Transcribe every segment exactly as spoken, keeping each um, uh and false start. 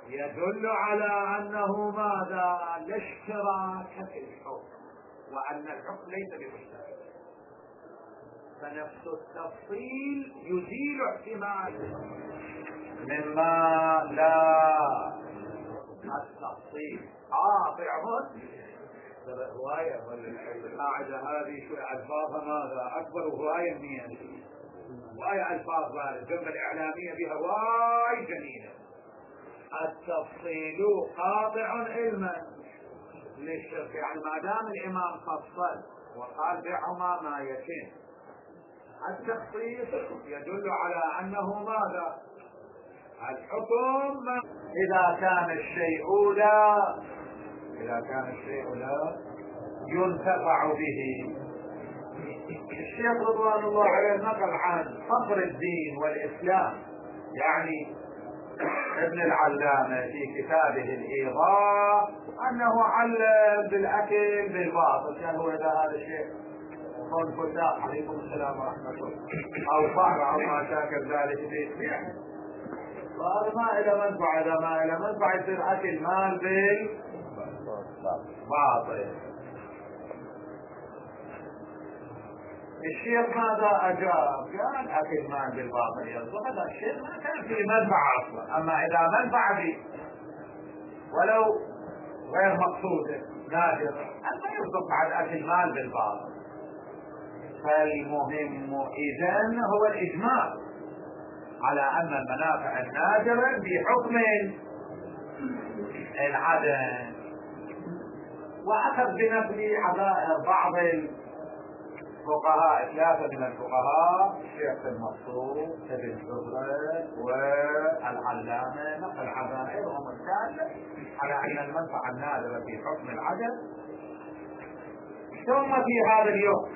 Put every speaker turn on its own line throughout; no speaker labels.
يدل على أنه ماذا؟ الاشتراك في الحكم، وأن الحكم ليس بمشترك. فنفس التفصيل يزيل احتمال مما لا التفصيل قاطع. هواية القاعدة هذه شو ألفاظها ماذا؟ أكبر هواية مية هواية ألفاظ ذلك الجملة الإعلامية بها هواي جميلة. التفصيل قاطع علما للشرك، يعني ما دام الإمام فصل وقال بعهما ما يتم، التخصيص يدل على أنه ماذا؟ الحكم إذا كان الشيء لا إذا كان الشيء لا ينتفع به. الشيخ رضوان الله عليه نقل عن فخر الدين والإسلام يعني ابن العلامة في كتابه الإيضاح أنه علم بالأكل بالباطل، كان هو إذا هذا الشيء خنفساء عليكم السلام ورحمة الله أو فهر أو ما شاكل ذلك فيه، وهذا ما إلى منفعة. إذا ما إلى منفعة يصير أكل مال بالباطل. الشيخ ماذا أجاب؟ قال أكل مال بالباطل يصدق، هذا الشيء ما كان فيه منفعة أصلا. أما إذا منفعة فيه ولو غير مقصودة نادرة أما يصدق بعد أكل مال بالباطل. فالمهم إذن هو الإجماع على أن المنافع النادرة بحكم العدم. وأخذ بنفسه عبائر بعض الفقهاء، ثلاثة من الفقهاء الشيخ المقصود ابن جبريل والعلامة نقل عبائرهم الثالثة على أن المنفعة النادرة في حكم العدم. ثم في هذا اليوم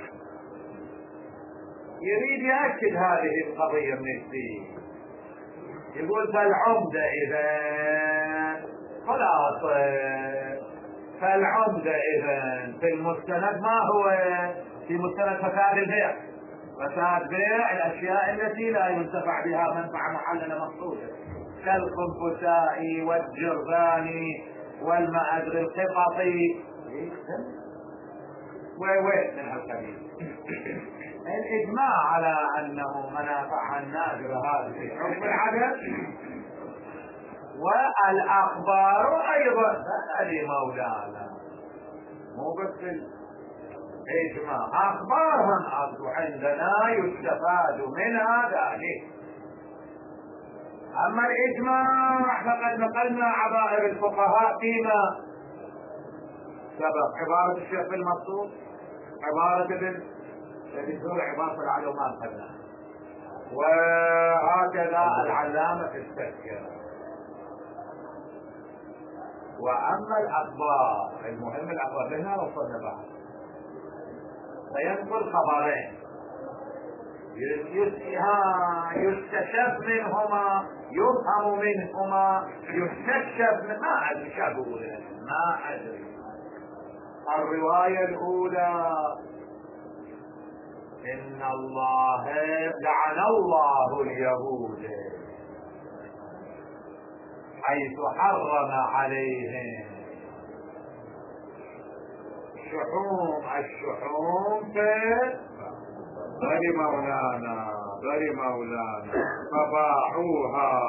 يريد يأكد هذه القضية من الدين، يقول فالعمدة إذن خلاصة فالعمدة إذن في المستند ما هو؟ في مستند فساد البيع. فساد بيع الأشياء التي لا ينتفع بها منفعة محللة مقصودة كالخنفساء والجرذان والمأدر القططي ووين من هالقبيل. الإجماع على أنه منافع النادرة هذه في حكم العدد. والأخبار أيضا هذه مولانا مو بس الإجماع، أخبارهم أصل عندنا يستفاد منها ذلك. أما الإجماع فقد نقلنا عبائر الفقهاء فيما سبق، عبارة الشيخ المقصود، عبارة ابن الدكتور عبارة العلومان قلنا، وهكذا العلامة في التذكرة. وأما الأخبار المهم الأخبار منها وصلنا بعض فينقل خبرين يستشف منهما يفهم منهما يستكشف من ما أدري شابه ما أدري. الرواية الأولى إن الله لعن الله اليهود حيث حرم عليهم شحوم الشحوم بل مولانا بل مولانا فباعوها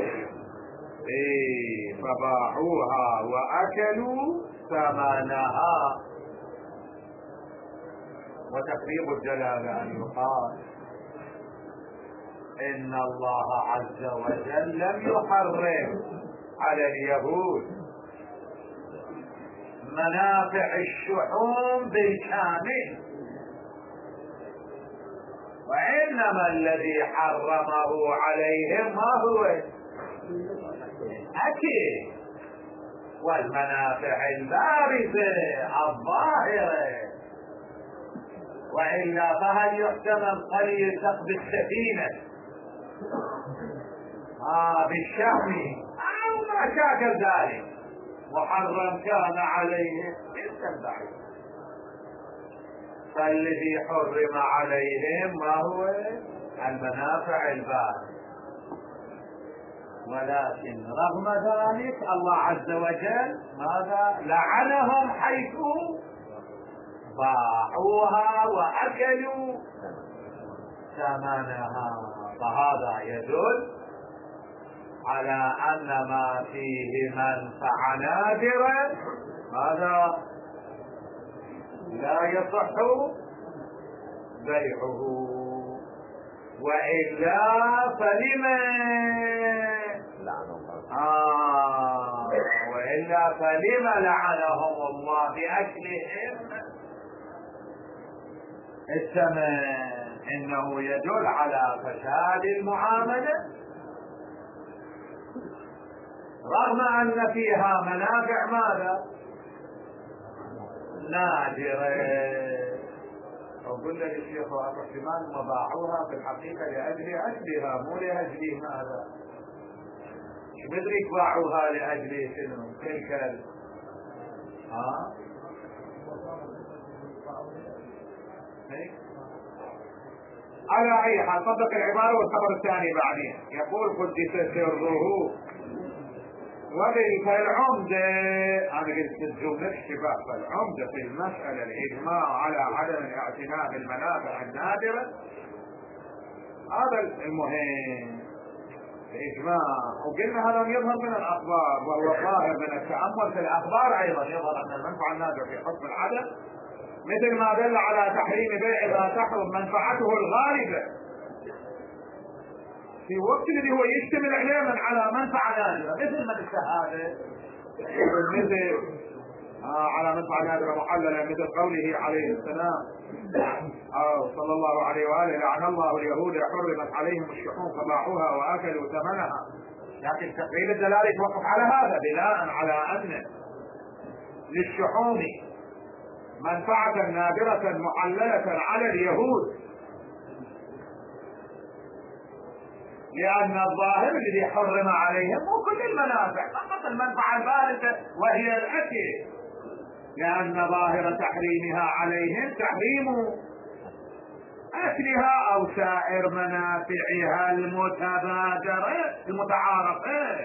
إيه فباعوها وأكلوا ثمنها. وتقريب الجلالة أن يقال إن الله عز وجل لم يحرم على اليهود منافع الشحوم بالكامل، وإنما الذي حرمه عليهم ما هو أكل والمنافع البارزة الظاهرة. وإلا فهل يحتمل قليل سقف السفينة آه بالشحم أو ما شاكل ذلك محرم كان عليه استنبع. فالذي حرم عليهم ما هو المنافع البارزة. ولكن رغم ذلك الله عز وجل ماذا؟ لعنهم حيث باعوها وأكلوا ثمنها. فهذا يدل على أن ما فيه منفعة نادرة ماذا؟ لا يصح بيعه، وإلا فلما آه وإلا فلما لعنهم الله بأكلهم الثمن؟ إنه يدل على فساد المعاملة رغم أن فيها منافع ماذا؟ نادرة. وقل لك الشيخ احتمال ما باعوها في الحقيقة لأجل أكلها مو لأجل ماذا؟ شو بدريك باعوها لأجل شنو؟ تلك ها؟ هيك؟ على أي حال صدق العبارة والخبر الثاني بعدين يقول قدس سره وبالعمدة. أنا قلت الجملة اشتباه. فالعمدة في المسألة الإجماع على عدم الاعتناء بالمنافع النادرة، هذا المهم الإجماع. وقلنا هذا يظهر من الأخبار، وهو ظاهر من التأمل في الأخبار أيضا يظهر أن المنفعة النادرة في حكم العدم مثل ما دل على تحريم بيع إذا تحرم منفعته الغالبة في وقت الذي هو يشتمل عليه من على منفعة نادرة مثل من الشهادة، مثل آه على منفعة نادرة محللة مثل قوله عليه السلام أو صلى الله عليه وآله لعن الله اليهود حرمت عليهم الشحوم فباعوها وأكلوا ثمنها. لكن تقريب الدلالة يتوقف على هذا بناء على أن للشحوم منفعة نادرة محللة على اليهود، لأن الظاهر الذي حرم عليهم مو كل المنافع، فقط المنفعة البارزة وهي الأكل، لأن ظاهر تحريمها عليهم تحريم أكلها أو سائر منافعها المتبادرة المتعارفة.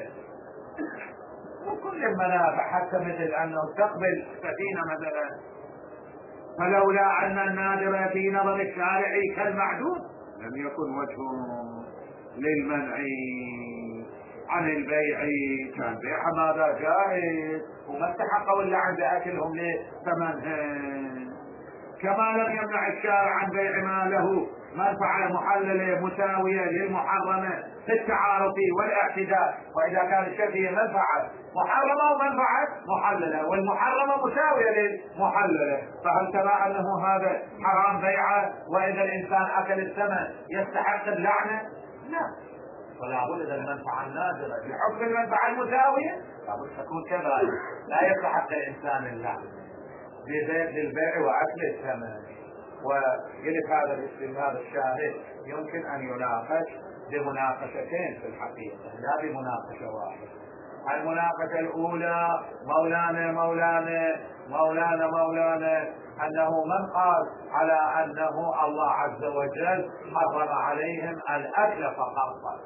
وكل المنافع حتى مثل أنه تقبل سفينة مثلا، فلولا أن النادر في نظر الشارع كالمعدوم لم يكن وجه للمنع عن البيع، كان بيعها ماذا جائز وما استحقوا الا عند اكلهم لثمنها. كما لم يمنع الشارع عن بيع ما له منفعه محلله مساويه للمحرمه في التعارف والاعتداء. واذا كان الشيء فيه منفعه محرمه ومنفعه محلله والمحرمه مساويه للمحلله، فهل ترى انه هذا حرام بيعه واذا الانسان اكل الثمن يستحق اللعنه؟ لا. ولا بد المنفعه النادره بحكم المنفعه المساويه لابد تكون كذلك، لا يستحق الانسان اللعنه للبيع واكل الثمن. ويلف هذا الاستنباط الشاهد يمكن ان يناقش بمناقشتين في الحقيقه لا بمناقشه واحده. المناقشه الاولى مولانا مولانا مولانا مولانا انه من قال على انه الله عز وجل حرم عليهم الاكل فقط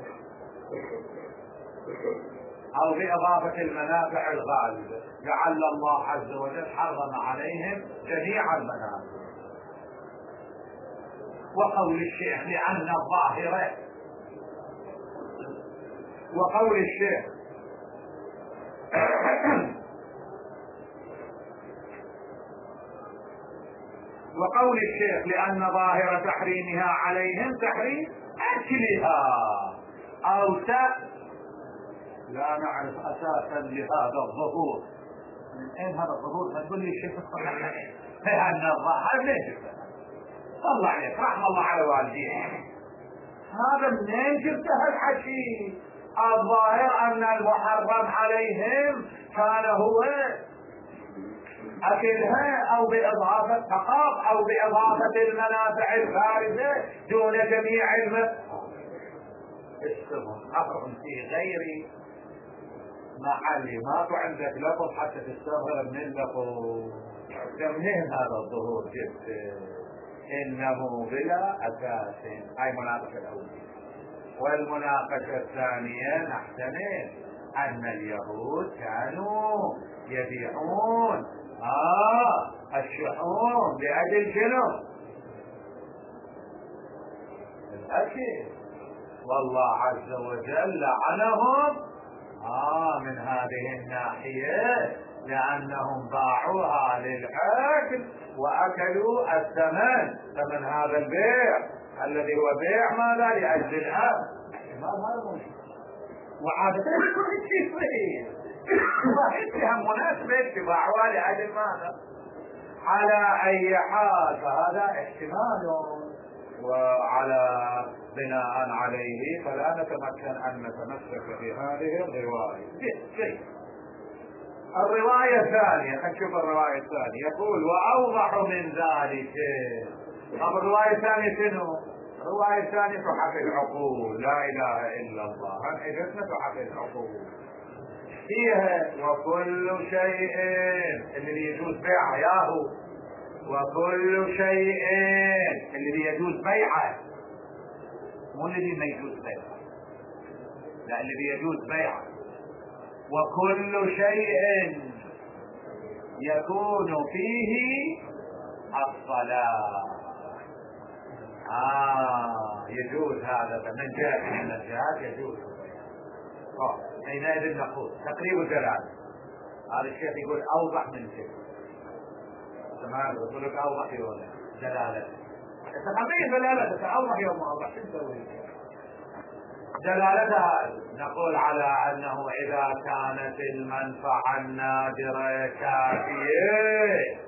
او باضافه المنافع الغالبه، لعل الله عز وجل حرم عليهم جميع المنافع. وقول الشيخ لان الظاهره وقول الشيخ وقول الشيخ لأن ظاهر تحريمها عليهم تحريم أكلها أو ت... لا نعرف أساسا لهذا الظهور من أين هذا الظهور؟ ما تقول لي الشيخ الصحيح لأن الظاهر ليش الله عليك رحم الله على والديك، هذا منين جبت هالحكي؟ الظاهر أن المحرم عليهم كان هو أكلها أو بإضافة فقط أو بإضافة المنافع الخارجة دون جميع الم أمر في غير محل. ماكو عندك لفظ حتى تستظهر من اللفظ. منين هذا الظهور جبت؟ إنه بلا أساس. هاي مناقشة الأولى. والمناقشة الثانية نحتمل أن اليهود كانوا يبيعون آه الشحوم لأجل شنو؟ الأكل، والله عز وجل لعنهم آه من هذه الناحية، لأنهم باعوها للأكل وأكلوا الثمن، ثمن هذا البيع الذي هو بيع ماذا؟ لأجل الأكل. ما هذا وعادة كل شيء صحيح، ما يتهم مناسبة باعوها لأجل ماذا؟ على أي حال فهذا احتمال، وعلى بناء عليه فلا نتمكن أن نتمسك بهذه الرواية. الرواية الثانية، خلينا نشوف الرواية الثانية. يقول وأوضح من ذلك. طب الرواية الثانية شنو؟ الرواية الثانية تحف العقول، لا إله إلا الله، هم حجتنا تحف العقول فيها وكل شيء اللي يجوز بيعه ياهو، وكل شيء اللي يجوز بيعه، مو الذي ما يجوز بيعه، لا اللي يجوز بيعه. وكل شيء يكون فيه الصلاة آه يجوز هذا من جهة من الجهات يجوز. حينئذ نقول تقريب الدلالة. هذا الشيخ يقول أوضح من كده، تمام؟ يقول لك أوضح يوم دلالة، تقريب دلالة تأوضح يوم أوضح شو نسوي؟ دلالتها نقول على أنه إذا كانت المنفعة النادرة كافية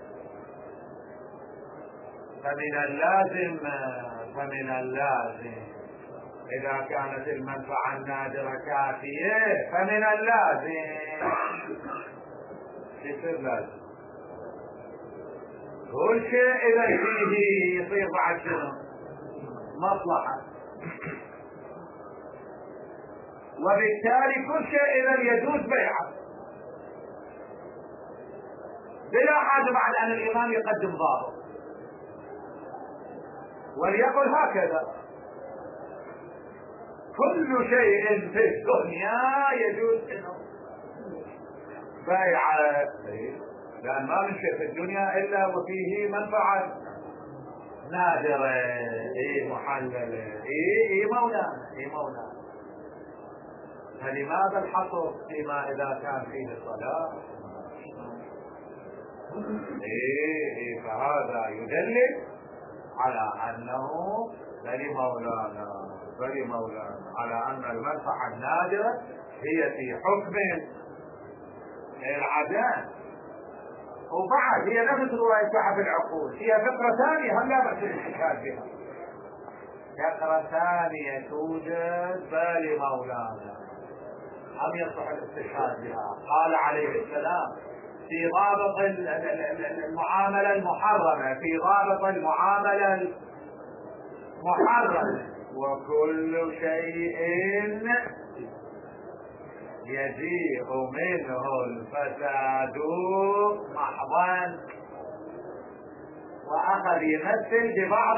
فمن اللازم فمن اللازم إذا كانت المنفعة النادرة كافية فمن اللازم يصير لازم كل شيء إذا فيه يصير بعد شنو؟ مصلحة، وبالتالي كل شيء إذا يجوز بيعه بلا حاجة بعد أن الإمام يقدم ضابط، وليقل هكذا كل شيء في الدنيا يجوز بيعه، لأن ما من شيء في الدنيا إلا وفيه منفعة نادرة. إيه محللة، إيه إيه مولانا، إيه مولانا، فلماذا الحصر فيما إذا كان فيه صلاة؟ إيه إيه فهذا يدلل على أنه بل مولانا بل مولانا على أن المنفعة النادرة هي في حكم العدم. وبعد هي نفس رواية تحف العقول، فيها فكرة ثانية هم لا بأس الاستشهاد بها، فكرة ثانية توجد بل مولانا هم يصح الاستشهاد بها. قال عليه السلام في ضابط المعاملة المحرمة، في ضابط المعاملة المحرمة وكل شيء يجيء منه الفساد محضا، وأخذ يمثل ببعض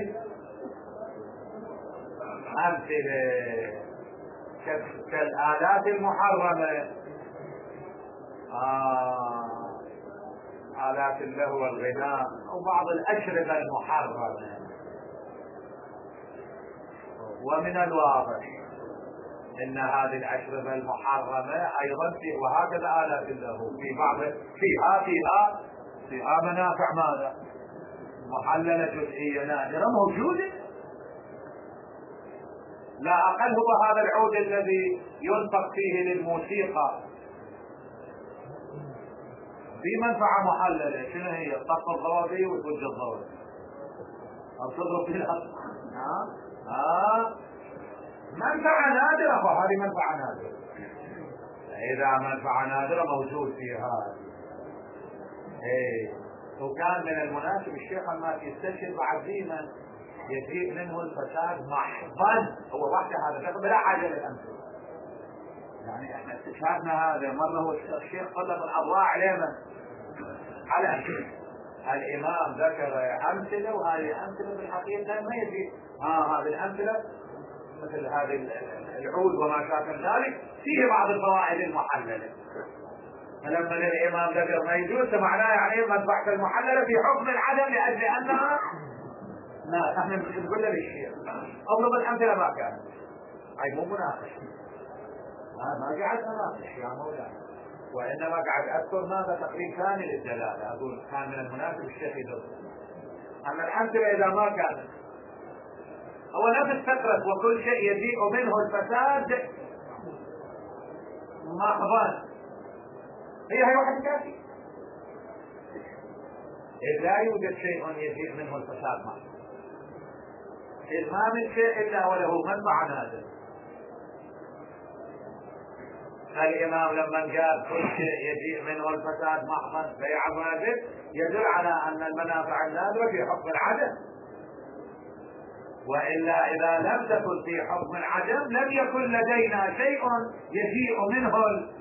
الأمثلة كالآلات المحرمة، آه آلات اللهو والغناء، وبعض الأشربة المحرمة. ومن الواضح ان هذه الأشربة المحرمة ايضا في وهكذا آلات اللهو في بعض فيها فيها فيها منافع ماذا؟ محللة جزئية نادرة موجودة، لا اقل هو هذا العود الذي ينفق فيه للموسيقى في منفعة محللة، شنو هي؟ طق الضوابي وتوجه الضوابي او تضرب في الارض، ها ها منفعة نادرة، فهذه منفعة نادرة. إذا منفعة نادرة موجود في هذا إيه، وكان من المناسب الشيخ ما يستشهد بعد ذيما يجيء منه الفساد محضا، هو وحده هذا بلا حاجة للأمثلة. يعني احنا استشهادنا هذا مرة هو الشيخ طلب الأضواء علينا على أمثلة، الإمام ذكر أمثلة وهذه أمثلة بالحقيقة ما يجي ها هذه الأمثلة مثل هذه العود وما شابه ذلك فيه بعض الفوائد المحللة. فلما الإمام ذكر ما يجوز معناه يعني مذبحة المحللة في حكم العدم لأجل أنها لا احنا نقول له للشيء اضرب الامثله ما كان اي مو مناقشه ما قاعد اناقش يا مولانا وانما قاعد اذكر ماذا تقريب ثاني للدلاله اقول كان من المناسب الشيخ يدرس. اما الامثله اذا ما كانت هو نفس فكره وكل شيء يجيء منه الفساد محضا هي هي واحد كافي إذ لا يوجد شيء يجيء منه الفساد محضا إذ ما من شيء إلا وله منفعة نادر. فالإمام لما قال كل شيء يجيء منه الفساد محضا بيع واجب يدل على أن المنافع النادرة في حكم العدم، وإلا إذا لم تكن في حكم العدم لم يكن لدينا شيء يجيء منه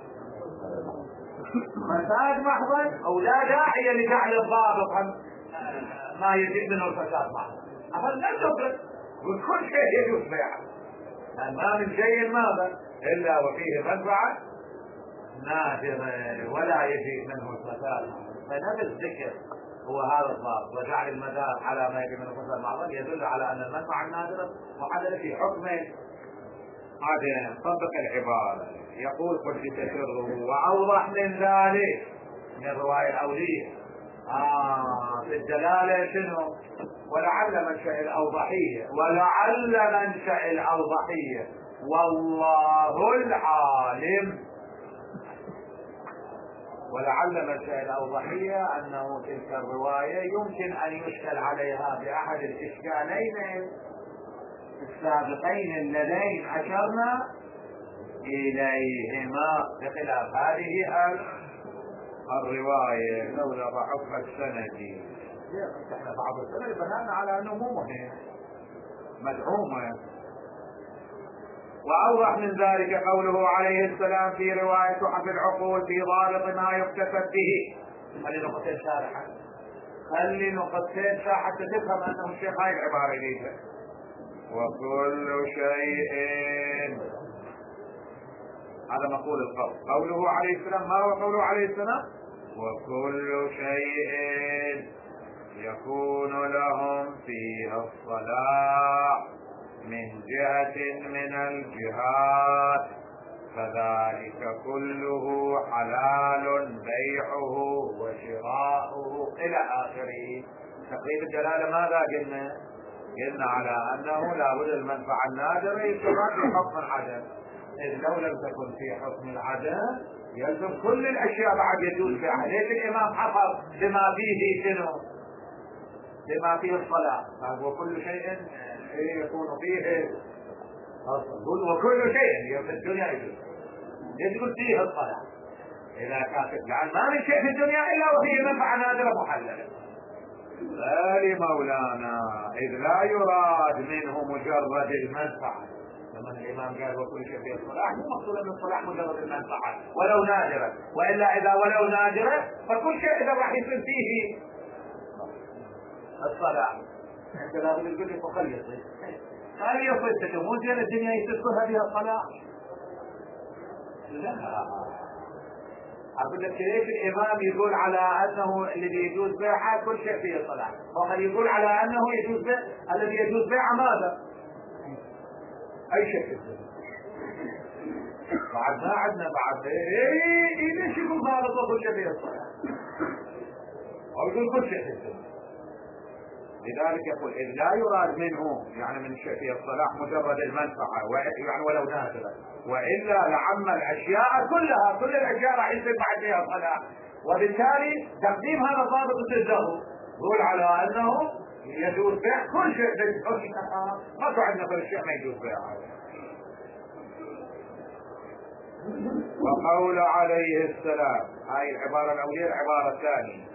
الفساد محضا أو لا داعي لجعل الضابط ما يجيء منه الفساد محضا. أفضل لا تفرق وكل شيء يجوز بيعه ما من شيء ماذا إلا وفيه منفعة نادرة ولا يجيء منه الفساد. فنفس الذكر هو هذا الضابط وجعل المدار على ما يجي منه الفساد معظم يدل على أن المنفعة النادرة محددة في حكم هذا. طبق العبارة يقول قل تسره وأوضح من ذلك من رواية الأولية آه في الدلالة شنو ولعل منشأ الأوضحية ولعل منشأ الأوضحية والله العالم. ولعل منشأ الأوضحية أنه تلك الرواية يمكن أن يشكل عليها بأحد الإشكالين السابقين اللذين أشرنا إليهما بخلاف هذه الرواية لولا ضعف السند. احنا بعض السند بناء على أنه مو مهم مدعومة. وأوضح من ذلك قوله عليه السلام في رواية تحف العقول في ضابط ما يكتسب به. خلي نقطتين شارحة خلي نقطتين شارحة حتى تفهم أنه الشيخ هاي العبارة ليس وكل شيء هذا مقول القول. قوله عليه السلام ما هو قوله عليه السلام وكل شيء يكون لهم فيها الصلاح من جهة من الجهات فذلك كله حلال بيعه وشراؤه إلى آخره. تقريب الدلالة ماذا قلنا؟ قلنا على أنه لا بد المنفعة النادرة يشترط في حكم العدم، إذ لو لم تكن في حكم العدم يلزم كل الأشياء بعد يجوز بها. ليش الإمام حفظ بما فيه شنو؟ بما فيه الصلاة وكل شيء يكون فيه وكل شيء في الدنيا يجوز. ليش يقول فيه الصلاة؟ إذا كانت لأن ما من شيء في الدنيا إلا وفيه منفعة نادرة محللة. ذلك مولانا إذ لا يراد منه مجرد المنفعة. لما الإمام قال وكل شيء فيه الصلاح مو مقصود أن الصلاح مجرد المنفعة ولو نادرة، وإلا إذا ولو نادرة فكل شيء إذا راح يصير فيه الصلاح أنت لا بد تقول لي فخل يصير خلي يصير مو زين الدنيا يصير كلها فيها الصلاح. لا أقول لك ليش الإمام يقول على أنه الذي يجوز بيعه كل شيء فيه الصلاح وقد يقول على أنه يجوز بيع الذي يجوز بيعه ماذا؟ أي شيء في الدنيا. بعد ما عدنا بعد إيه ليش يقول ماذا كل شيء فيه الصلاح أو يقول كل شيء في الدنيا. لذلك يقول إذ لا يراد منه يعني من شيء فيه الصلاح مجرد المنفعة يعني ولو نادرة، وإلا لعم الأشياء كلها كل الأشياء راح يصير بعد فيها الصلاح، وبالتالي تقديم هذا الضابط ضده يقول على أنه يجوز بيع كل شيء ما عندنا كل شيء ما يجوز بيعه. وقول عليه السلام هاي العبارة الأولية العبارة الثانية.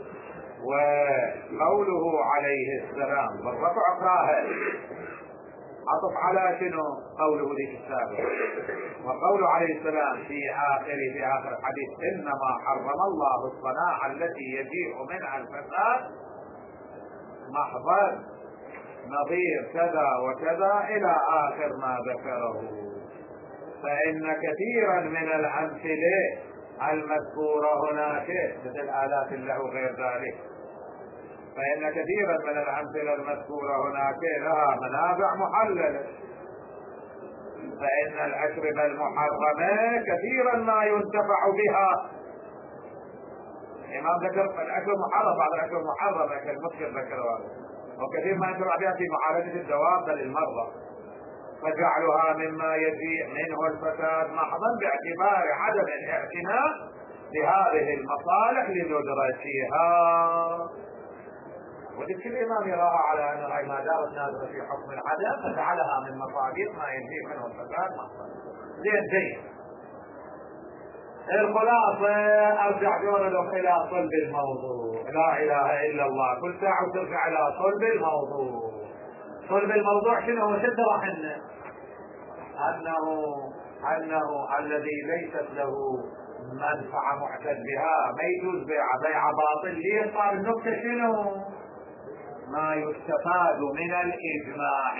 وقوله عليه السلام بالرفع اقراها عطف على شنو قوله ذيك السابق. وقوله عليه السلام في آخر في آخر الحديث إنما حرم الله الصناعة التي يجيء منها الفساد محضا نظير كذا وكذا إلى آخر ما ذكره. فإن كثيرا من الأمثلة المذكورة هناك مثل آلات اللهو وغير ذلك، فإن كثيرا من الأمثلة المذكورة هناك لها منافع محللة. فإن الأشربة المحرمة كثيرا ما ينتفع بها. الإمام ذكر الأكل محرم، بعض الأكل محرمة كالمسكر ذكرها، وكثير ما ينتفع بها في معالجة الدواب للمرضى، فجعلها مما يجيء منه الفساد محضا باعتبار عدم الاعتناء بهذه المصالح لندرسها. وذلك الإمام يراها على أن ما دارت نازلة في حكم العدم فجعلها من مصادر ما يجيء منه الفساد محضا. زين زين الخلاصة أرجع جورلهم إلى صلب الموضوع. لا إله إلا الله، كل ساعة ترجع إلى صلب الموضوع. صلب الموضوع شنو هو؟ شنو حنا أنه أنه الذي ليست له منفعة معتد بها ما يجوز بيع بيع باطل. ليه صار النكتة شنو؟ ما يستفاد من الإجماع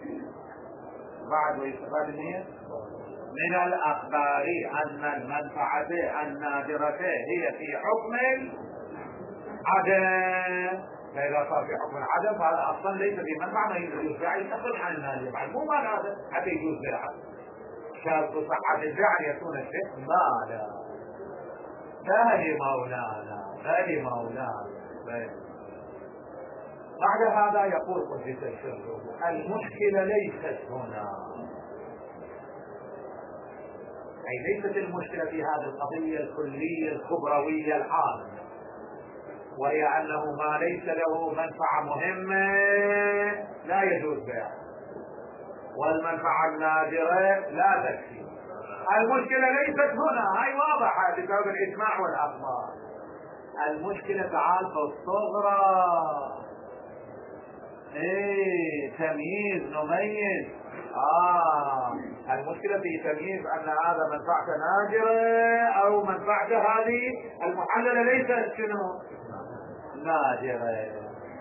بعد ويستفاد منه من الأخبار أن المنفعة النادرة هي في حكم العدم. فإذا صار في حكم العدم فهذا أصلا ليس في منفعة ما يجوز بيعه، يتصل عن النادر بعد مو مال هذا حتى يجوز بيعه. شرط صحة البيع أن يكون الشيء مالا. فهي مولانا فهي مولانا بعد هذا يقول قدس السر المشكلة ليست هنا، أي ليست المشكلة في هذه القضية الكلية الكبروية العامة، وهي أنه ما ليس له منفعة مهمة لا يجوز بيعه، والمنفعة النادرة لا تكفي. المشكلة ليست هنا، هاي واضحة بسبب الإجماع والأخبار. المشكلة تعال في الصغرى، ايه تمييز نميز. اه المشكلة في تمييز ان هذا منفعته نادرة او منفعته هذه المحللة ليست شنو نادرة.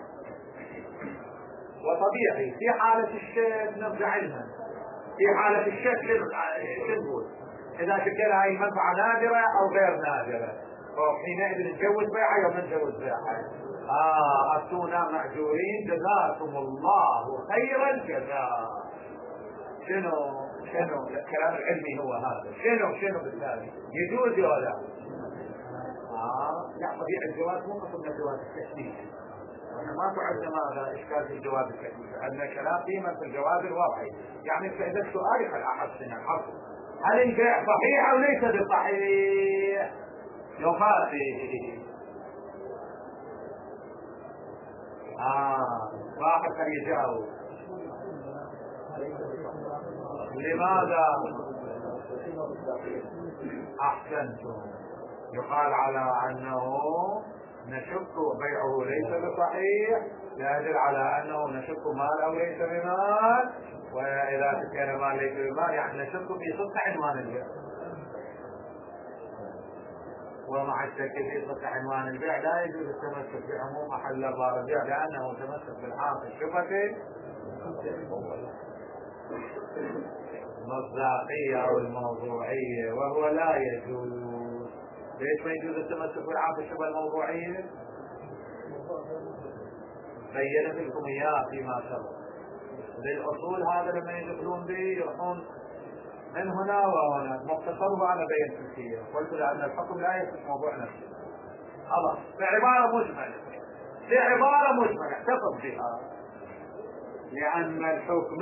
وطبيعي في حالة الشك نرجع لها، في حالة الشك نقول اذا شكلها هاي المنفعة نادرة او غير نادرة، وحينئذ نجوز بيعها او ما نجوز بيعها. آه أتونا مأجورين جزاكم الله خير الجزاء. شنو شنو الكلام العلمي هو هذا. شنو شنو بالتالي يجوز ولا آه لا طبيعي الجواز مو قصدنا جواز التشريع، واحنا ما تعد ماذا اشكال في الجواز التشريع، عندنا كلام فيما في الجواز الوضعي. يعني إذا السؤال يخل أحد سنة الحصر هل البيع صحيح أو ليس بصحيح؟ يفاتي آه واحد كان يجاوب لماذا؟ أحسنتم. يقال على أنه نشك بيعه ليس بصحيح لا يدل على أنه نشك مال أو ليس بمال، وإذا كان مال ليس بمال يعني نشك في صدق عنوان البيع، ومع الشك في صدق عنوان البيع لا يجوز التمسك بعموم محل ضار البيع لأنه تمسك بالعام في الشبكة المصداقية أو الموضوعية، وهو لا يجوز. ليش ما يجوز التمسك بالعام في الشبكة الموضوعية؟ بيّنت لكم إياه فيما سبق. بالأصول هذا لما يدخلون به يروحون من هنا وهنا، مختصره أنا بيّنت فيه، قلت لأن الحكم لا يصف موضوع نفسه. خلاص بعبارة مجملة، بعبارة مجملة احتفظ بها، لأن الحكم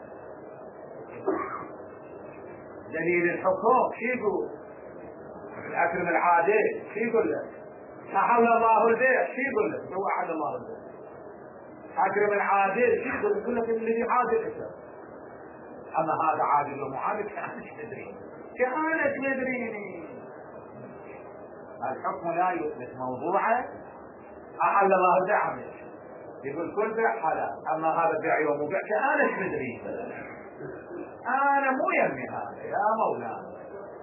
دليل الحكم شو يقول؟ الأكرم العادل شو يقول لك؟ أحل الله البيع شو يقول لك؟ هو أحل الله البيع. أكرم العادل شو يقول؟ يقول لك الذي عادل أكثر. أما هذا عادل ومعادل كأنك مدريني كأنك مدريني. الحكم لا يثبت موضوعه. أحل الله البيع يقول كل بيع حلال، أما هذا بيع يوم بيع كأنك مدريني. أنا مو يمي هذا يا مولانا.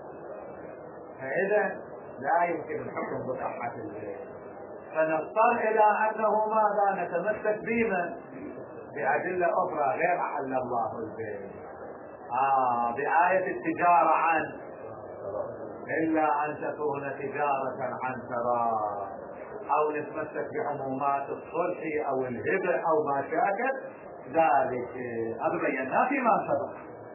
فإذا لا يمكن الحكم بصحة البيع، فنضطر إلى أنه ماذا نتمسك بمن بأدلة أخرى غير أحل الله البيع. آه بآية التجارة عن إلا أن تكون تجارة عن تراض، أو نتمسك بعمومات الصلح أو الهبة أو ما شاكل ذلك. هذا بيناه فيما سبق.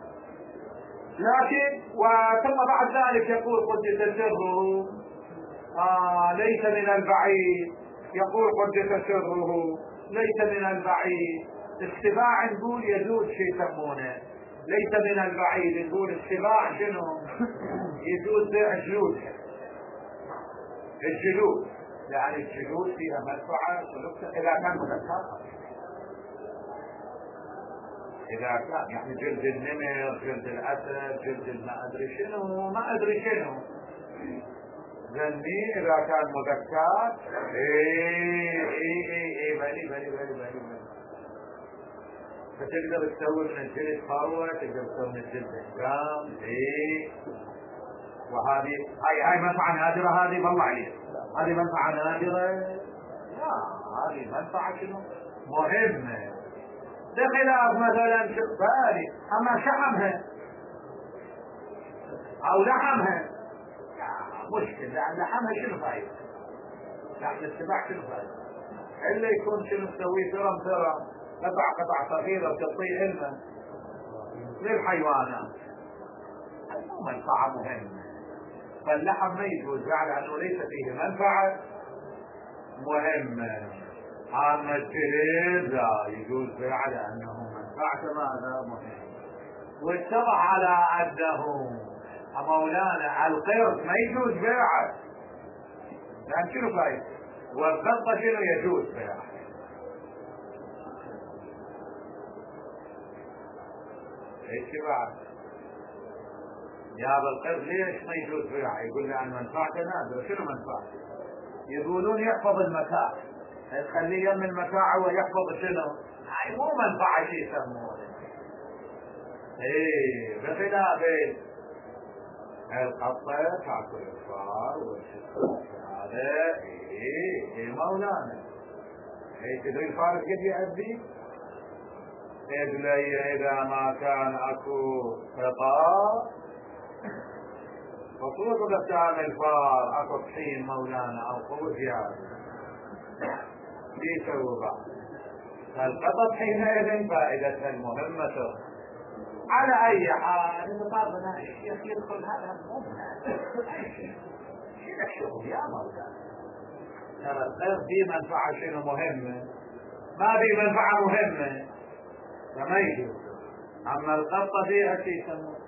لكن وثم بعد ذلك يقول قدس سره آه ليس من البعيد، يقول قدس سره ليس من البعيد. السباع نقول يجوز شيء يسمونه، ليس من البعيد نقول السباع شنو؟ يجوز بيع الجلود. الجلود يعني الجلود فيها منفعة إذا كان مذكر، إذا كان يعني جلد النمر، جلد الأسد، جلد ما أدري شنو ما أدري شنو ذنبي إذا كان مذكر. إيه إيه إيه إيه بلي بلي بلي بلي بلي فتقدر تسوي من الجلد خروة، تقدر تسوي من الجلد إحكام. إيه وهذه هاي هاي منفعة نادرة، هذه والله عليك هذه منفعة نادرة. لا هذه منفعة شنو مهمة، بخلاف مثلا بالي اما شحمها او لحمها مشكلة، لان لحمها شنو فايدة؟ لحم السباع شنو فايدة؟ الا يكون شنو تسوي ثرم ثرم قطع قطع صغيرة وتعطيه علما للحيوانات، مو منفعة مهمة. فاللحم ما يجوز على انه ليس فيه منفعة مهمة. اما الجلد لا يجوز على انه منفعته ماذا مهم. واتضح على انه مولانا القرد ما يجوز بيعه، لان شنو فايد؟ والقطة شنو يجوز بيعه. ايش بعد يا بالقرد ليش ما يجوز بيعه؟ يقول لي عن منفعته نادرة. شنو منفعته؟ يقولون يحفظ المتاع، يخليه يم المتاع ويحفظ شنو؟ هاي مو منفعة شيء يسمونه. ايه بخلاف القطة تاكل الفار والشطة هذا. ايه ايه مولانا ايه تدري الفار كيف يأذي؟ إذ لي إذا ما كان أكو فطار فطوط بسام الفار أكو طحين مولانا أو قوة زيادة في سوبة. فالقطط حينئذ فائدة مهمة. على أي حال نطابنا الشيخ يدخل هذا مو شنك شغل يا مولانا. ترى القرد دي منفعة شنو مهمة، ما دي منفعة مهمة فما يجوز. أما القطة فيها شيء يسمونه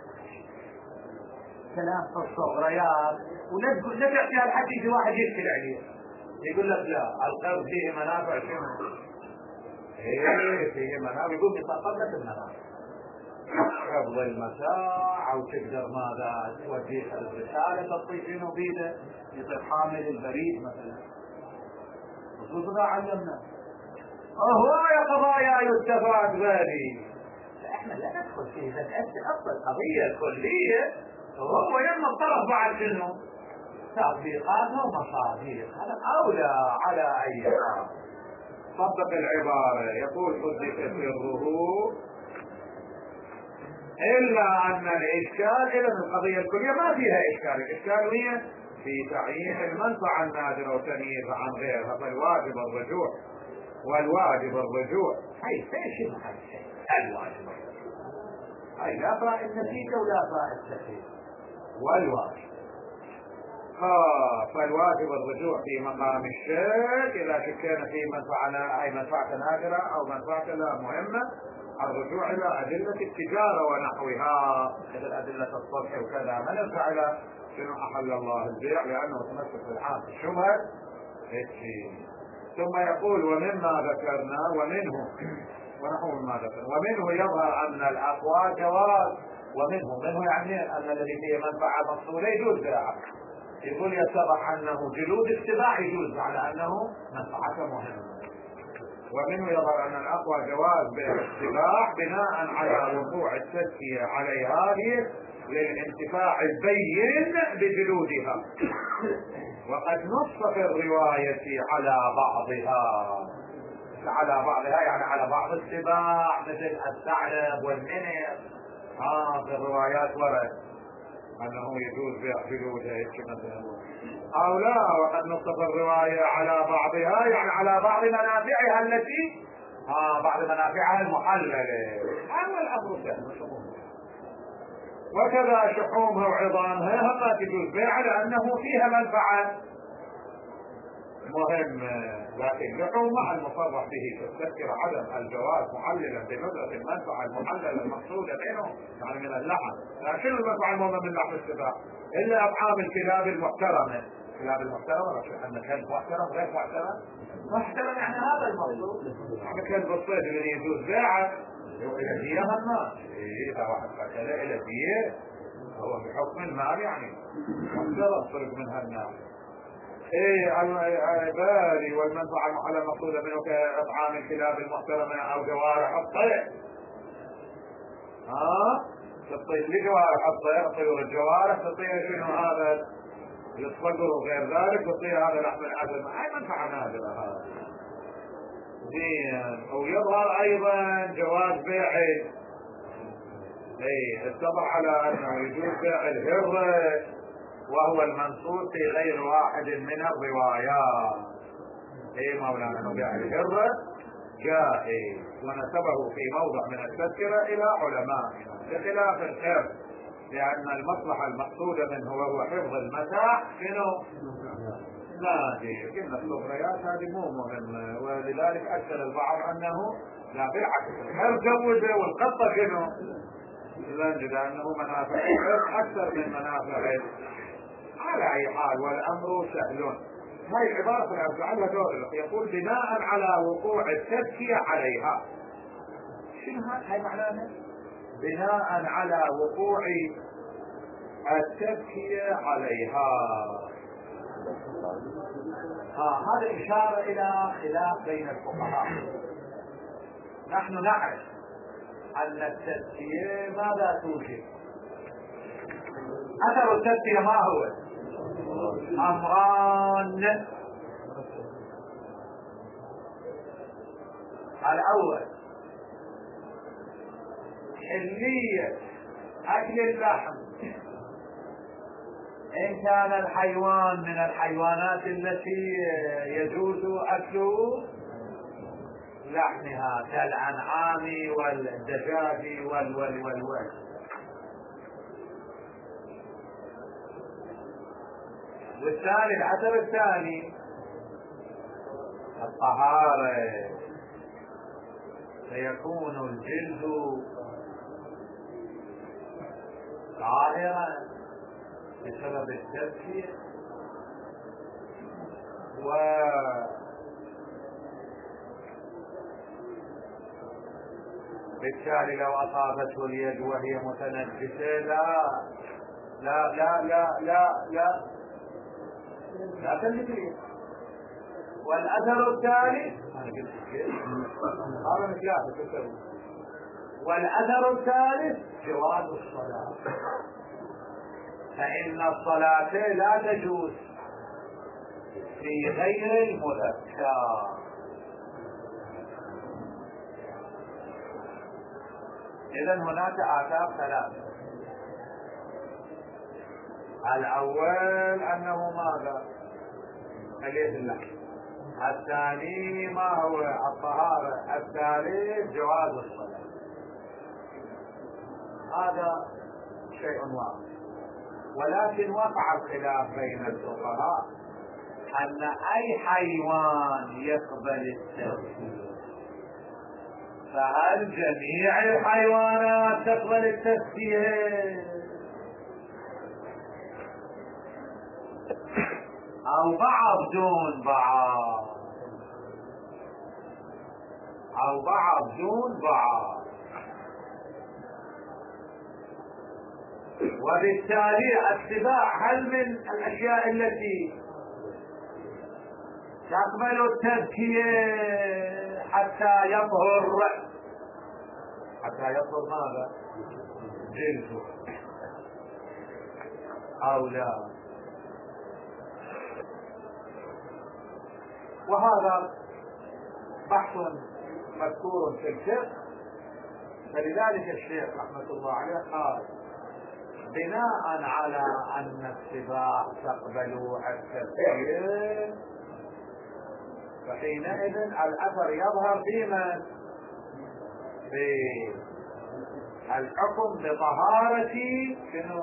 كلام في الصغريات، ولا تقول لا تعطيها لحد يجي واحد يشكل عليه يقول لك لا القرد فيه منافع شنو؟ ايه فيه منافع، يقول بطاقة المنافع حفظ المتاع، او تقدر ماذا توديه الرسالة تطي شنو بيده يصير حامل البريد مثلا. خصوصا علمنا هواية قضايا يستفاد بالي، فاحنا لا ندخل فيه، نتأسى اصل القضية كلية وهو يما الطرف بعد شنو تطبيقات ومصادر. هذا اولى على اي حال. طبق العبارة يقول قدس سره الا ان الاشكال الى القضية الكلية ما فيها اشكال. الاشكال هي في تعيين المنفعة النادرة وتمييزها عن غيرها، فالواجب الرجوع والواجب الرجوع هي شيء هاي الواجب الرجوع هاي لا فائد نتيجة ولا فائد تفيد والواجب. آه فالواجب الرجوع في مقام الشك إذا شكينا في منفعة أي منفعة نادرة أو منفعة لا مهمة، الرجوع إلى أدلة التجارة ونحوها مثل أدلة الصرف وكذا. ما نرجع إلى شنو أحل الله البيع لأنه تمسك بالعام الشبهة. ثم يقول ومما ذكرنا ومنه ونحو مما ذكرنا ومنه يظهر أن الأقوى جواز. ومنه منه يعني أن الذي فيه منفعة مقصودة يجوز بيعه. يقول يتضح أنه جلود السباع يجوز على أنه منفعة مهمة. ومنه يظهر أن الأقوى جواز بيع السباع بناء على وقوع التزكية عليها للانتفاع البين بجلودها، وقد نص في الرواية على بعضها. على بعضها يعني على بعض السباع مثل الثعلب والنمر. ها في الروايات ورد انه يجوز بيع جلوده هيك مثلا، او لا، وقد نصف الروايه على بعضها يعني على بعض منافعها التي ها بعض منافعها المحلله. هذا الامر سهل. وكذا شحومها وعظامها هم لا تجوز بيعها لانه فيها منفعه مهم، لكن لحوم مع المصرح به في التذكرة عدم الجواز محللا بندرة المنفعة المحللة المقصودة منه يعني من اللحم. لا، شنو المنفعة المهمة من لحم السباع؟ إلا أطعام الكلاب المحترمة. الكلاب المحترمة أن كلب محترم غير محترم؟ محترم يعني هذا المقصود. يعني كلب الصيد اللي يجوز بيعه إلى دية هالناس. إذا واحد قتل إلى دية هو بحكم المال يعني محترم فرق من هالناس. ايه البالي والمنفعة المحلة المقصودة منه كأطعام الكلاب المحترمة او جوارح الطير. ها الطير لجوارح الطير، طيور الجوارح تطير شنو هذا الصقر وغير ذلك، تطير هذا لحم العسل. هاي منفعة نادرة هذا زين. ويظهر ايضا جواز بيع ايه السبع على انه يجوز بيع الهرة وهو المنصوص في غير واحد من الروايات. اي مولانا نبيع الهرة جائز، ونسبه في موضع من التذكرة الى علمائنا بخلاف الحر، لان المصلحة المقصودة منه وهو حفظ المتاع شنو؟ نادر. كنا الصغريات هذه مو مهمة، ولذلك اكثر البعض انه لا بالعكس الحر جوده والقطة شنو؟ لانه منافع الحر اكثر من منافع. على اي حال والامر سهل. هاي العبارة لعلها دور يقول بناء على وقوع التذكية عليها. شنو هاي معناها؟ بناء على وقوع التذكية عليها. ها هذا إشارة إلى خلاف بين الفقهاء. نحن نعرف أن التذكية ماذا توجب؟ أثر التذكية ما هو؟ أمران. الأول حلية أكل اللحم إن كان الحيوان من الحيوانات التي يجوز أكل لحمها كالأنعام والدجاج وال وال وال وال. والثاني الأثر الثاني الطهارة، فيكون الجلد طاهرا بسبب التذكير، وبالتالي لو أصابته اليد وهي متنجسة لا لا لا لا لا لا لا تنجس. والأثر الثالث والأثر الثالث جواز الصلاة، فإن الصلاة لا تجوز في غير المذكر. إذن هناك آثار ثلاثة. الأول أنه ماذا؟ حلية اللحم. الثاني ما هو؟ الطهارة. الثالث جواز الصلاة. هذا شيء واضح. ولكن وقع الخلاف بين الفقهاء أن أي حيوان يقبل التذكير، فهل جميع الحيوانات تقبل التذكير أو بعض دون بعض أو بعض دون بعض؟ وبالتالي السباع هل من الأشياء التي تقبل التذكية حتى يطهر حتى يطهر ماذا؟ جلده أو لا؟ وهذا بحث مذكور في الفقه. فلذلك الشيخ رحمة الله عليه قال بناء على أن السباع تقبل التفكير فحينئذ الأثر يظهر في من؟ في الحكم بطهارة شنو؟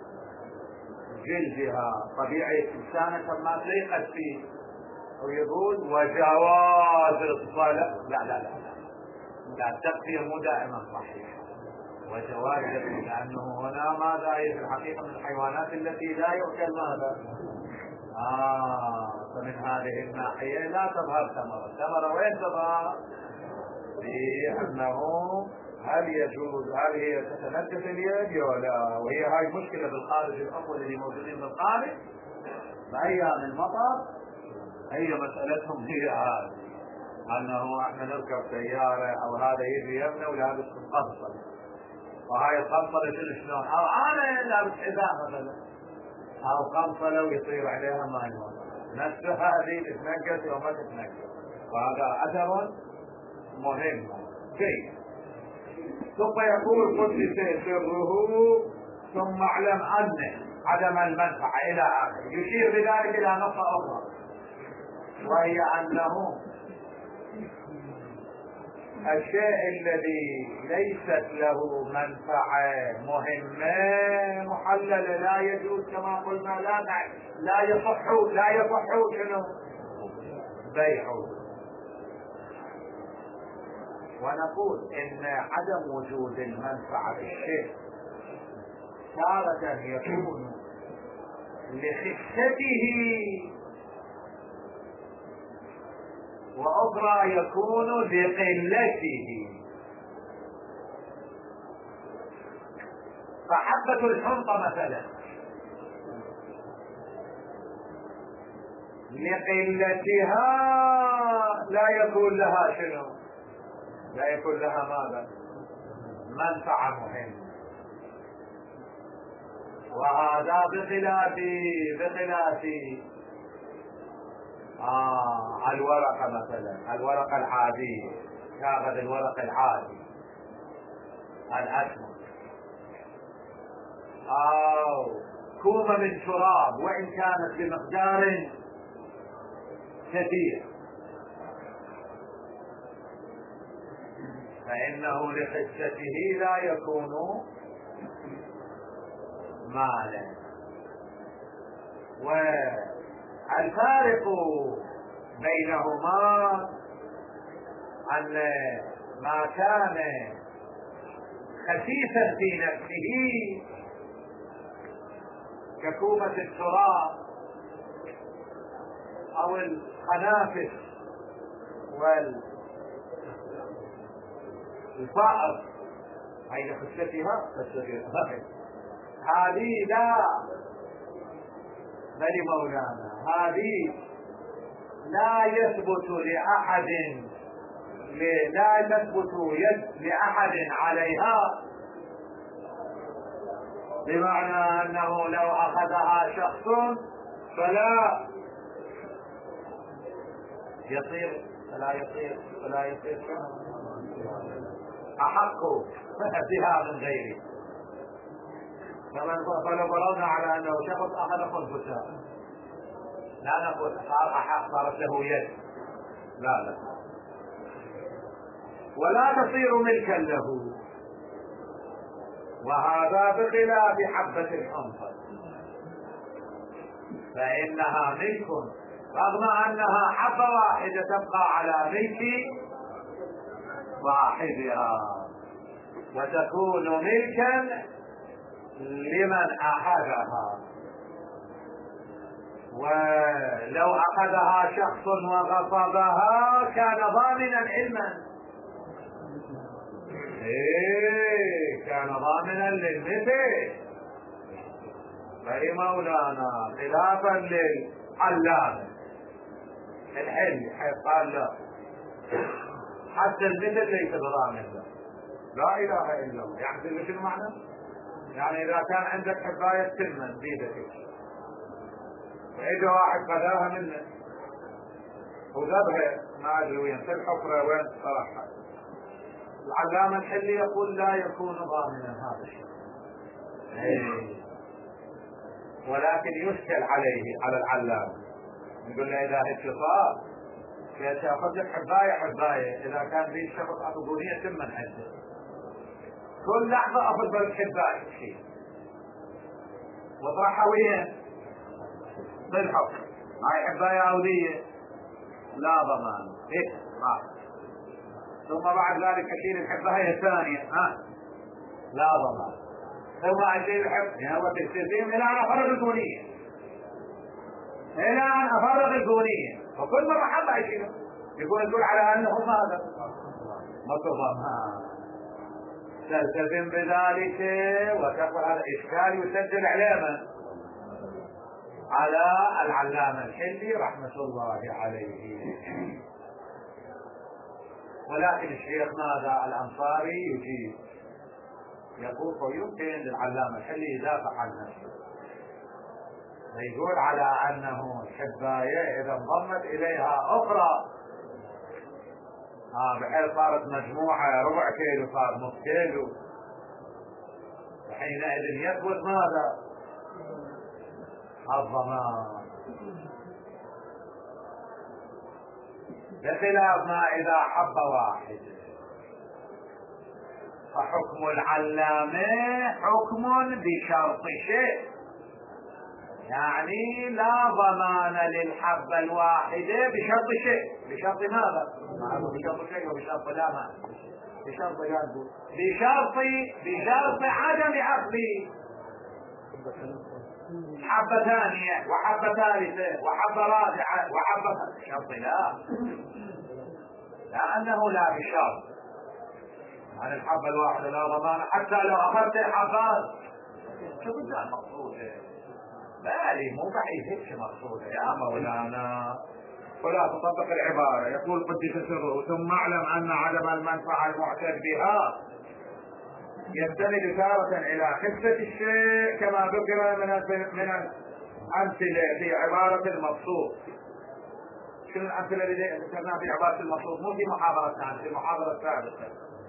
جلدها. طبيعي إنسانة ما تليقت فيه ويقول وجواز الصلاة. لا لا لا لا التقدير مو دائما صحيح. وجواز لأنه هنا ماذا في الحقيقة من الحيوانات التي لا يؤكل ماذا؟ آه فمن هذه الناحية لا تظهر ثمرة. الثمرة وين تظهر؟ بأنه هل يجوز هل هي تتنجس اليد ولا؟ وهي هاي مشكلة بالخارج الأول اللي موجودين بالخارج بأيام المطر هي مسألتهم هي هذه أنه احنا نركب سيارة أو هذا يجي يمنا ولابس القنصل وهاي القنصلة شلون أو أنا لابس حذاء مثلا أو قنصلة ويصير عليها ماء نفس هذه تتنجس وما تتنجس. وهذا أثر مهم شيء. ثم يقول قدس سره ثم اعلم أن عدم المنفعة إلى آخره. يشير بذلك إلى نقطة أخرى وهي أنه الشيء الذي ليست له منفعة مهمة محللة لا يجوز كما قلنا لا لا يصح لا يصح شنو بيعه. ونقول إن عدم وجود المنفعة في الشيء تارة يكون لخفته وأخرى يكون لقلته. فحبة الحنطة مثلا لقلتها لا يكون لها شنو؟ لا يكون لها ماذا؟ منفعة مهمة. وهذا بخلاف بخلاف آه الورقة مثلا الورقة العادية كاغذ الورق العادي الأسمر أو كومة من تراب وإن كانت بمقدار كثير فإنه لخسته لا يكون مالا. والفارق بينهما أن ما كان خفيفا في نفسه ككومة التراب أو الخنافس والفأر أين خفتها هذه لا بل مولانا هذه لا يثبت لأحد لا تثبت يد لأحد عليها بمعنى أنه لو أخذها شخص فلا يصير فلا يصير فلا يصير أحق بها من غيره. فلو فرضنا على أنه شخص أخذ خنفساء لا نقول صار أحق صارت له يد لا لا ولا تصير ملكا له. وهذا بخلاف حبة الحنطة فإنها ملك رغم أنها حبة واحدة تبقى على ملك واحدها وتكون ملكا لمن أخذها. ولو أخذها شخص وغصبها كان ضامنا علما إيه كان ضامنا للمثل. فهي مولانا خلافا للعلامة الحلي حيث قال لا حتى المثل ليس بضامن له. لا إله إلا الله. يعني شنو معنى؟ يعني إذا كان عندك حباية تمن بيدك وإذا واحد خذاها منك وذبها ما ادري وين في الحفره وين صراحه. العلامه الحلي يقول لا يكون ضامنا هذا الشيء، ولكن يشكل عليه على العلامه، يقول له اذا هيك صار تاخذ لك حبايه حبايه، اذا كان ذي الشخص عطبونيه ثم عنده كل لحظه افضل حبايه شيء وطرحها وين بالحق هاي حبايه عوديه لا ضمان هيك راح، ثم بعد ذلك اشيل الحبايه الثانيه ها لا ضمان، ثم اشيل الحب يعني هو تستلزم الى ان افرغ الكونيه، الى ان افرغ الكونيه، وكل مره حبه يشيله يكون يقول على انه ماذا مطلوبا تلتزم بذلك وتقول هذا اشكال يسجل علامه على العلامه الحلي رحمه الله عليه. ولكن الشيخ ماذا الانصاري يجيب يقول ويمكن للعلامه الحلي يدافع عن نفسه ويقول على انه الحبايه اذا انضمت اليها اخرى ها بحيث صارت مجموعه ربع كيلو صار نص كيلو، وحينئذ يثبت ماذا الضمان، بخلاف ما اذا حب واحد فحكم العلامه حكم بشرط شيء، يعني لا ضمان للحبة الواحدة بشرط شيء، بشرط ماذا؟ بشرط شيء وبشرط لا ما بشرط بشرط بشرط عدم أخذ حبة ثانية وحبة ثالثة وحبة رابعة وحبة بشرط لا، لأنه لا بشرط عن الحبة الواحدة لا ضمان حتى لو أخذت حبات شو بدها المقصود بالي مو بعيد هيك مقصودة يا مولانا، ولا تطبق العبارة يقول قدس سره ثم اعلم ان عدم المنفعة المعتد بها يستند تارة الى خفة الشيء كما ذكر من من الامثلة في عبارة المقصود. شنو الامثلة اللي ذكرناها في عبارة المقصود؟ مو في محاضرتنا في المحاضرة السابقة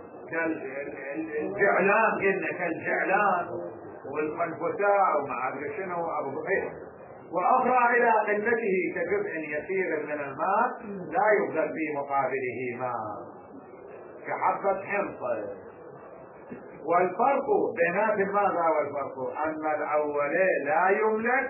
كالجعلان قلنا كالجعلان والقنفساء وما ادري شنو ابو بحير، واخرى الى قلته كجزء يسير من الماء لا يبذل في مقابله ماء كحبة حنطة. والفرق بينات ماذا والفرق ان الاول لا يملك،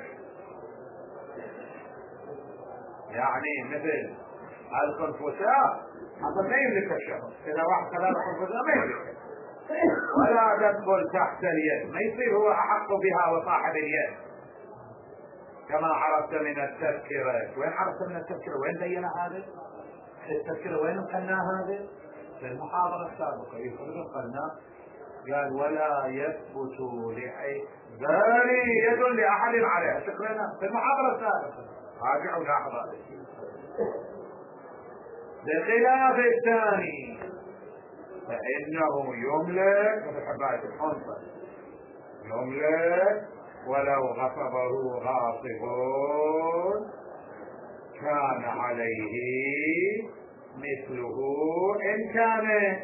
يعني مثل القنفساء اصلا ما يملك الشخص، اذا واحد ثلاثة قنفساء ما يملك ولا تدخل تحت اليد، ما يصير هو احق بها وصاحب اليد كما عرفت من التذكرة. وين عرفت من التذكرة؟ وين بينا هذا التذكرة؟ وين قلنا هذا في المحاضرة السابقة؟ يقول قلنا قال ولا يثبت لأي ذلك يد لأحد عليها، شكرنا في المحاضرة السابقة راجعوا لاحظة. بخلاف الثاني فإنه يملك مثل حباية الحنطة يملك ولو غصبه غاصب كان عليه مثله إن كان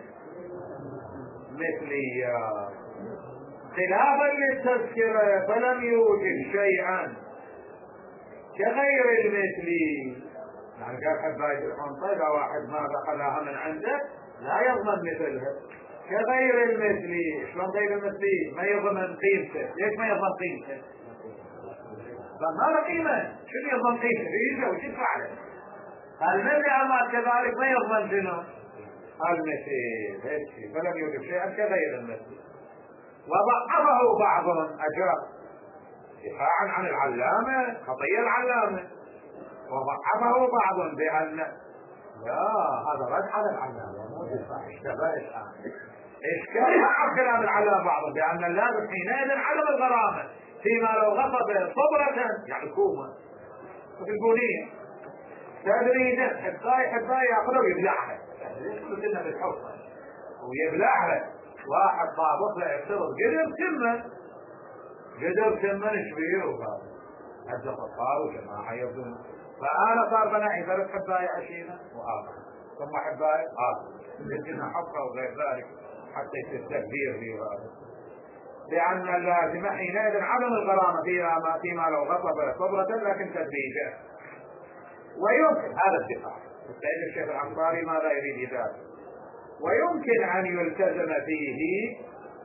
مثليا، خلافا للتذكرة فلم يوجد شيئا كغير المثلي، يعني قال حباية الحنطة إذا واحد ما أخذها من عنده لا يضمن مثلها كغير المثلي. شلون غير المثلي؟ ما يضمن قيمته. ليش ما يضمن قيمته؟ ما له قيمة، شنو يضمن قيمته؟ يجي وش يدفع له؟ المثلي أما كذلك ما يضمن شنو؟ المثل هيك شيء، فلم يوجد شيئا كغير المثل. وضعفه بعض أجرى دفاعا عن العلامة خطية العلامة، وضعفه بعض بأن لا هذا رد على العلامة مو دفاع. اشتبه الآن اشكال مع كلام العلامة بعض بأن اللازم حينئذ عدم الغرامة فيما لو غصب صبرة يعني كومة وفي البنية تدري ده حباي حباي يأخذها ويبلعها، يدخل لنا بالحفظة ويبلعها. واحد طابق لا يفترض قدر تمن قدر تمن شبيه وقال هذا خطار وجماعة يبدون فأنا صار بنعي ثلاث حباية عشينة وآخر ثم حباية آخر يمكن حفرة وغير ذلك حتى يصير تكبير في هذا، لأن اللازمة حينئذ عدم الغرامة فيما فيما لو غصب صبرة لكن تدريجا. ويمكن هذا الدفاع السيد الشيخ الأنصاري ماذا يريد ذلك؟ ويمكن أن يلتزم فيه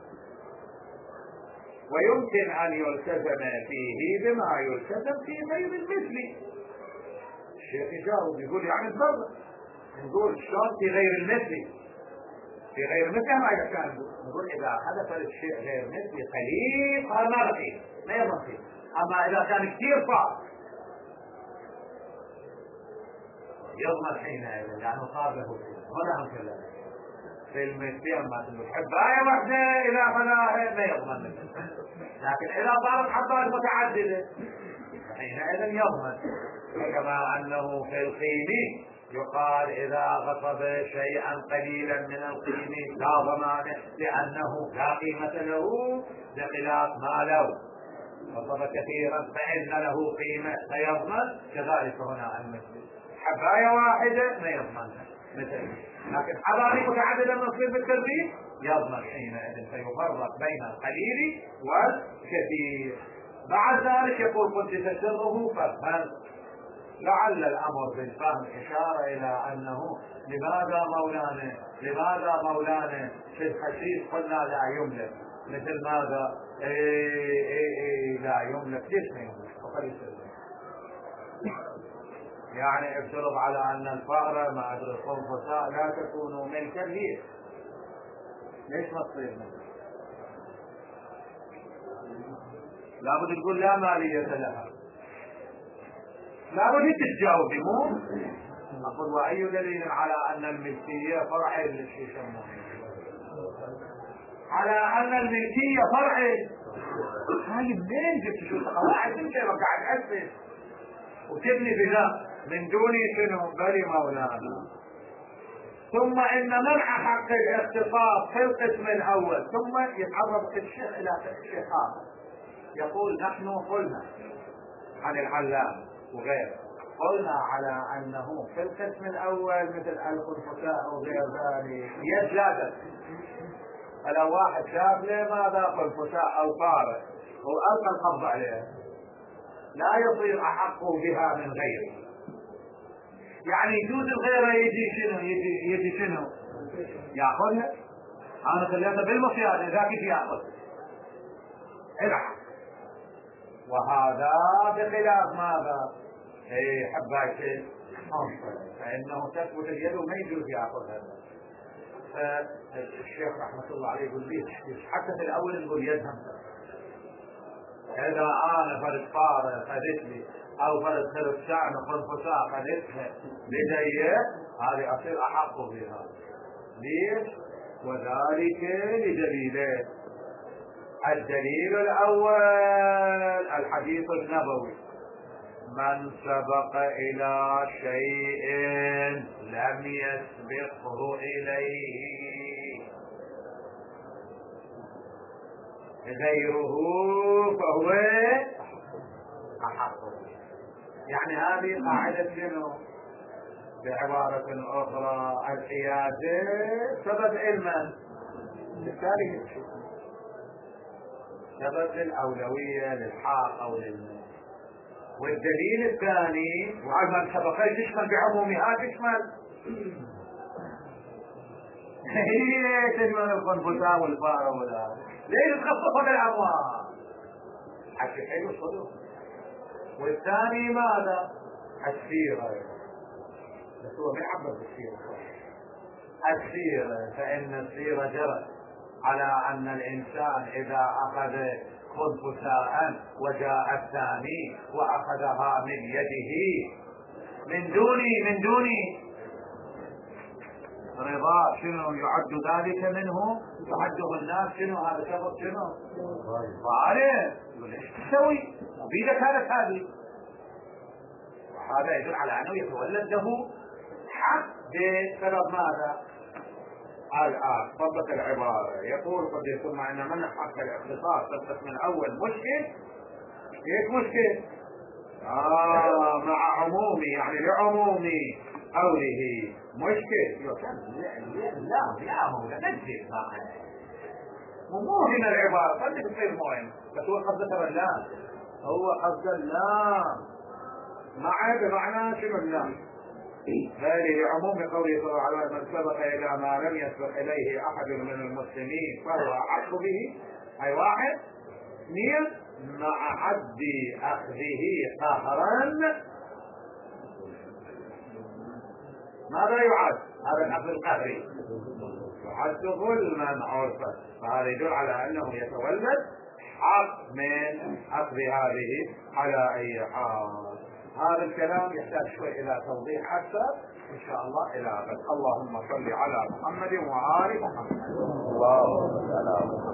ويمكن أن يلتزم فيه بما يلتزم في غير المثل. الشيخ يجاوب يقول يعني تفضل نقول شلون في غير المثل؟ في غير المثل ما يحتاج نقول إذا حدث الشيء غير مثلي قليل هذا ما بقي ما يضمن فيه، أما إذا كان كثير صار يضمن حينئذ لأنه صار له هنا هم كذلك في المثلين ما تقول حباية واحدة إذا فلاها ما يضمن منه، لكن إذا صارت حباية متعددة حينئذ يضمن. كما أنه في القيم يقال إذا غصب شيئا قليلا من القيم لا ضمان لأنه لا قيمة له بخلاف ما لو غصب كثيرا فإن له قيمة فيضمن. كذلك هنا المثل حباية واحدة ما يضمن مثل، لكن حباية متعددة نصير بالترتيب يضمن حينئذ فيفرق بين القليل والكثير. بعد ذلك يقول كنت تسره فافهم. لعل الأمر بالفهم إشارة إلى أنه لماذا مولانا لماذا مولانا في الحشيش قلنا لا يملك مثل ماذا إيه إيه إيه لا يملك ليش ما يملك؟ يعني افترض على أن الفأرة ما أدري الخنفساء لا تكون ملكا ليش ليش ما تصير ملك؟ لابد تقول لا مالية لها، لا بد تتجاوب مو أقول وأي دليل على أن الملكية فرع للشيء يسمونه على أن الملكية فرع هاي منين جبت شو قواعد تمشي قاعد أسس وتبني بناء من دون شنو بلي مولانا. ثم إن منع حق الاختصاص في القسم الأول ثم يتعرض الشيخ إلى شيء آخر يقول نحن قلنا عن العلام وغير قلنا على أنه في القسم الأول مثل الخنفساء وغير ذلك يد لا تكفي، فلو واحد شاف له ماذا خنفساء أو طارق وألقى القبض عليه لا يصير أحق بها من غيره. يعني يجوز الغيره يجي شنو يجي يجي شنو ياخذها أنا خليتها بالمصيادة ذاك يجي ياخذ الحق، وهذا بخلاف ماذا اي حباية فإنه تثبت اليد وما يجوز يأخذ هذا. فالشيخ رحمة الله عليه يقول لي حتى في الأول نقول يد همسة إذا أنا فرد فارة خذت لي أو فرد خلف شعن خنفساء خذتها لدي هذه أصير أحق بها. ليش؟ وذلك لدليلين. الدليل الأول الحديث النبوي من سبق إلى شيء لم يسبقه إليه غيره فهو أحق. يعني هذه قاعدة شنو؟ بعبارة أخرى الحيازة سبب علما بالتالي سبب الأولوية للحق أو للمال. والدليل الثاني وعلى من سبقه تشمل بعمومها تشمل هي تشمل الخنفساء والفارة ولا ليش تخصصها بالأموال حكي حلو صدق. والثاني ماذا؟ السيرة بس هو ما يعبر بالسيرة السيرة فإن السيرة جرت على أن الإنسان إذا أخذ خنفساء وجاء الثاني وأخذها من يده من دون من دون رضا شنو يعد ذلك منه يعده الناس شنو هذا سبب شنو فعليه يقول ايش تسوي بيدك كانت هذه، وهذا يدل على أنه يتولد له حق بسبب ماذا؟ الآن طبق العبارة يقول قد يكون مع أن من حق الاختصاص في القسم الأول مشكل. ايش مشكل؟ آه مع عمومي يعني لعموم قوله مشكل. لا لا مو ننزل مو هنا العبارة قد تصير مهم بس هو قصد ترى اللام، هو قصد اللام مع بمعنى شنو اللام؟ هذه لعموم قوله صلى الله عليه وسلم من سبق الى ما لم يسبق اليه احد من المسلمين فهو احق به، اي واحد. اثنين مع عد اخذه قهرا. ماذا يعد؟ هذا الاخذ القهري يعد ظلما عرفا، فهذا يدل على انه يتولد حق من اخذ هذه على اي حال. هذا الكلام يحتاج شوي الى توضيح اكثر ان شاء الله الى غد. اللهم صل على محمد وآل محمد. اللهم صل على محمد.